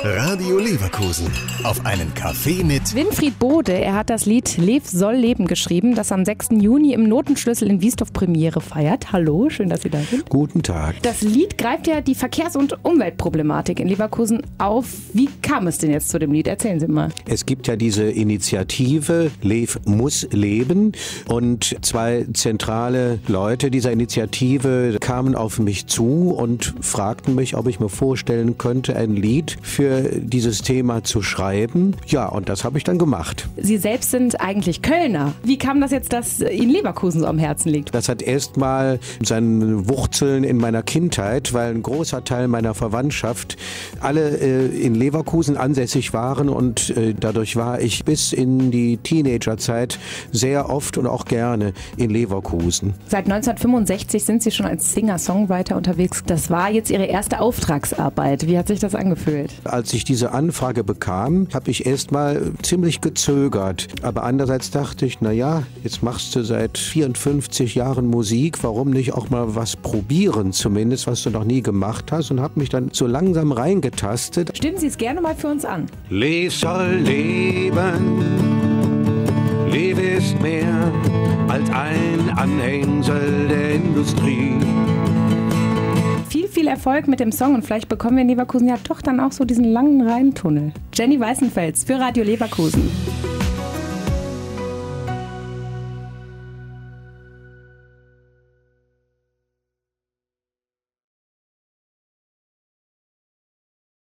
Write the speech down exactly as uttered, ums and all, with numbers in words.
Radio Leverkusen. Auf einen Kaffee mit Winfried Bode. Er hat das Lied Lev soll leben geschrieben, das am sechsten Juni im Notenschlüssel in Wiesdorf Premiere feiert. Hallo, schön, dass Sie da sind. Guten Tag. Das Lied greift ja die Verkehrs- und Umweltproblematik in Leverkusen auf. Wie kam es denn jetzt zu dem Lied? Erzählen Sie mal. Es gibt ja diese Initiative Lev muss leben und zwei zentrale Leute dieser Initiative kamen auf mich zu und fragten mich, ob ich mir vorstellen könnte, ein Lied für dieses Thema zu schreiben. Ja, und das habe ich dann gemacht. Sie selbst sind eigentlich Kölner. Wie kam das jetzt, dass Ihnen Leverkusen so am Herzen liegt? Das hat erstmal seine Wurzeln in meiner Kindheit, weil ein großer Teil meiner Verwandtschaft alle äh, in Leverkusen ansässig waren und äh, dadurch war ich bis in die Teenagerzeit sehr oft und auch gerne in Leverkusen. Seit neunzehnhundertfünfundsechzig sind Sie schon als Singer-Songwriter unterwegs. Das war jetzt Ihre erste Auftragsarbeit. Wie hat sich das angefühlt? Als ich diese Anfrage bekam, habe ich erstmal ziemlich gezögert. Aber andererseits dachte ich, na ja, jetzt machst du seit vierundfünfzig Jahren Musik, warum nicht auch mal was probieren, zumindest, was du noch nie gemacht hast, und habe mich dann so langsam reingetastet. Stimmen Sie es gerne mal für uns an. Lev soll leben, Lev ist mehr als ein Anhängsel der Industrie. Viel, viel Erfolg mit dem Song und vielleicht bekommen wir in Leverkusen ja doch dann auch so diesen langen Rheintunnel. Jenny Weißenfels für Radio Leverkusen.